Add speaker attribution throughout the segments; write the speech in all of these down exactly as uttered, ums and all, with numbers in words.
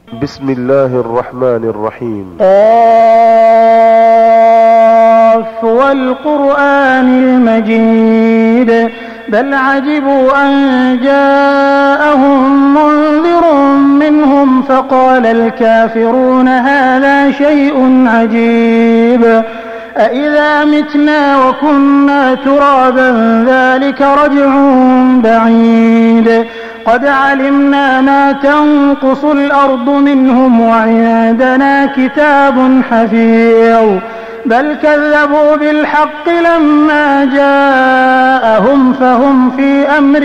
Speaker 1: بسم الله الرحمن الرحيم.
Speaker 2: قاف والقرآن المجيد بل عجبوا أن جاءهم منذر منهم فقال الكافرون هذا شيء عجيب أإذا متنا وكنا ترابا ذلك رجع بعيد قد علمنا ما تنقص الأرض منهم وعندنا كتاب حفيظ بل كذبوا بالحق لما جاءهم فهم في أمر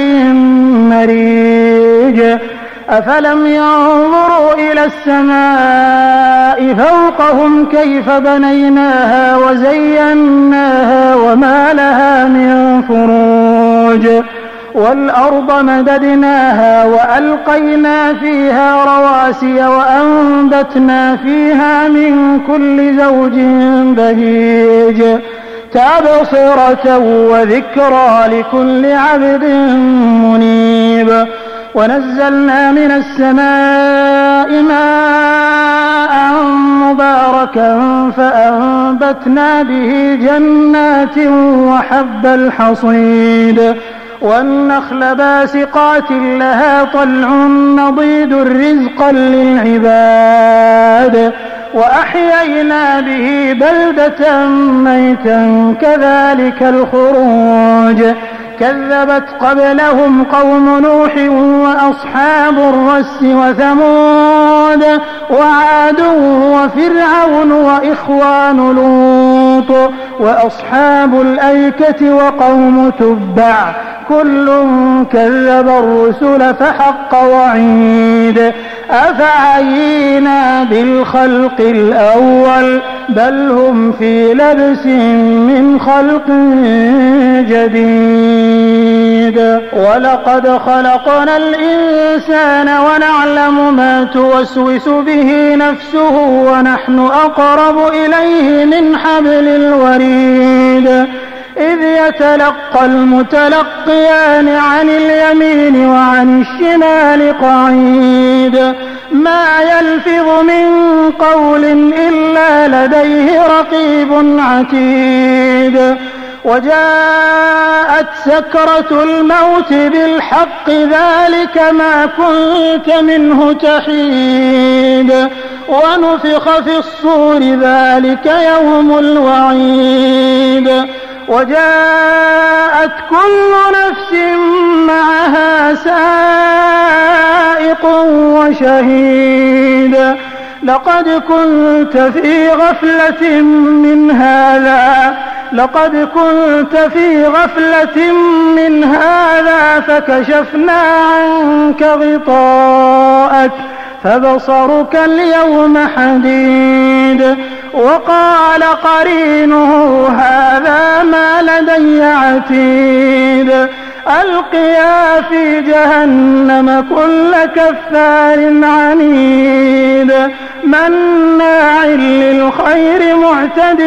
Speaker 2: مريج أفلم ينظروا إلى السماء فوقهم كيف بنيناها وزيناها وما لها من فروج والأرض مددناها وألقينا فيها رواسي وأنبتنا فيها من كل زوج بهيج تبصرة وذكرى لكل عبد منيب ونزلنا من السماء ماء مباركا فأنبتنا به جنات وحب الحصيد والنخل باسقات لها طلع نضيد رزقا للعباد وأحيينا به بلدة ميتا كذلك الخروج كذبت قبلهم قوم نوح وأصحاب الرس وثمود وعاد وفرعون وإخوان لوط وأصحاب الأيكة وقوم تبع كل كذب الرسل فحق وعيد أفعينا بالخلق الأول بل هم في لبس من خلق جديد ولقد خلقنا الإنسان ونعلم ما توسوس به نفسه ونحن أقرب إليه من حبل الوريد إذ يتلقى المتلقيان عن اليمين وعن الشمال قعيد ما يلفظ من قول إلا لديه رقيب عتيد وجاءت سكرة الموت بالحق ذلك ما كنت منه تحيد ونفخ في الصور ذلك يوم الوعيد وجاءت كل نفس معها سائق وشهيد لقد كنت في غفلة من هذا لقد كنت في غفلة من هذا فكشفنا عنك غطاءك فبصرك اليوم حديد وقال قرينه هذا ما لدي عتيد ألقيا في جهنم كل كفار عنيد مناع للخير معتد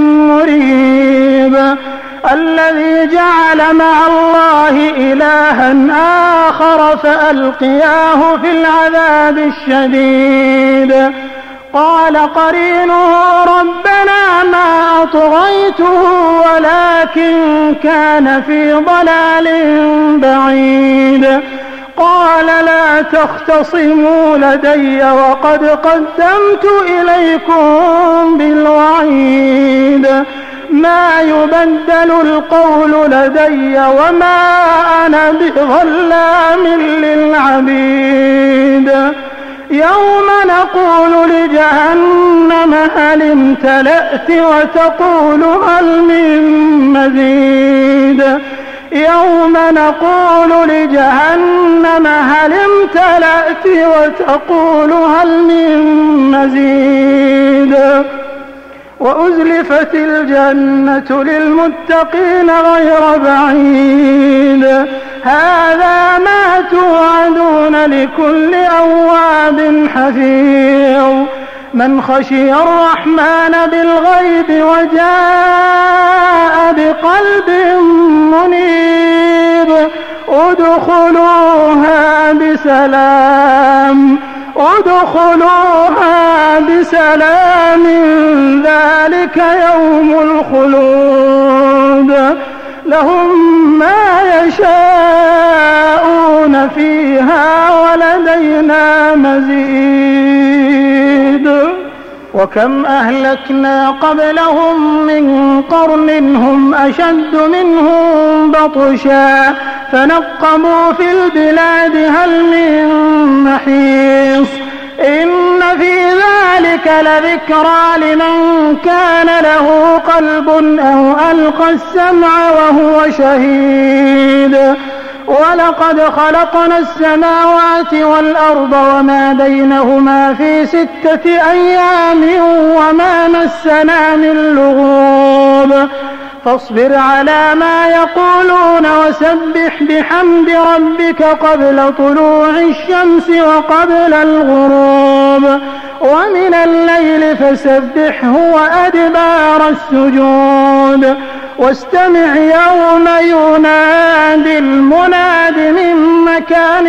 Speaker 2: مريب الذي جعل مع الله إلها آخر فألقياه في العذاب الشديد قال قرينه ربنا ما أطغيته ولكن كان في ضلال بعيد قال لا تختصموا لدي وقد قدمت إليكم بالوعيد ما يبدل القول لدي وما أنا بظلام للعبيد يوم نقول لجهنم هل امتلأت وتقول هل من مزيد يوم نقول لجهنم هل امتلأت وتقول هل من مزيد وأزلفت الجنة للمتقين غير بعيد هذا ما توعدون لكل أواب حفيظ من خشي الرحمن بالغيب وجاء بقلب منيب ادخلوها بسلام ادخلوها بسلام ذلك يوم الخلود لهم ما يشاءون فيها ولدينا مزيد. وكم أهلكنا قبلهم من قرن هم أشد منهم بطشا فنقبوا في البلاد هل من محيص إن في ذلك لذكرى لمن كان له قلب أو ألقى السمع وهو شهيد. ولقد خلقنا السماوات والأرض وما بينهما في ستة أيام وما مسنا من لغوب فاصبر على ما يقولون وسبح بحمد ربك قبل طلوع الشمس وقبل الغروب ومن الليل فسبحه وأدبار السجود واستمع يوم ينادي المناد من مكان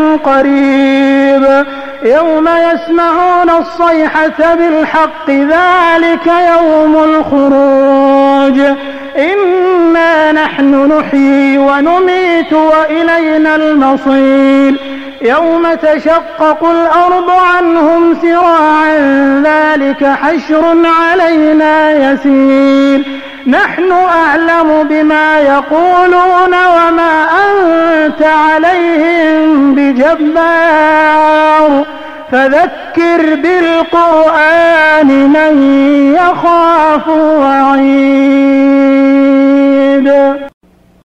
Speaker 2: قريب يوم يسمعون الصيحة بالحق ذلك يوم الخروج إنا نحن نحيي ونميت وإلينا المصير يوم تشقق الأرض عنهم سراعا ذلك حشر علينا يسير نحن أعلم بما يقولون وما أنت عليهم بجبار فذكر بالقرآن من يخاف وعيد.